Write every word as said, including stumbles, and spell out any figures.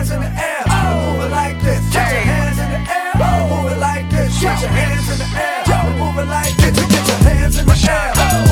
hands in the air, move it like this. Put your hands in the air, move it like this. Put your hands in the air, move it like this. Get your hands in the air.